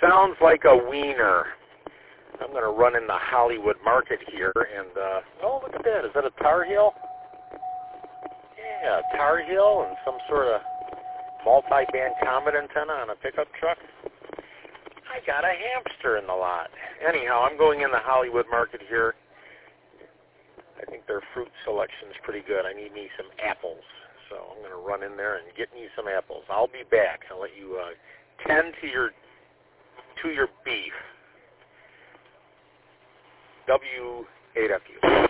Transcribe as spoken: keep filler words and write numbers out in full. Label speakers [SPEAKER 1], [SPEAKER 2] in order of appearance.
[SPEAKER 1] sounds like a wiener. I'm going to run in the Hollywood market here, and, uh, oh, look at that. Is that a Tar Heel? Yeah, Tar Heel and some sort of multi-band comet antenna on a pickup truck. I got a hamster in the lot. Anyhow, I'm going in the Hollywood market here. I think their fruit selection is pretty good. I need me some apples. So I'm going to run in there and get me some apples. I'll be back. I'll let you uh, tend to your to your beef. W eight F U.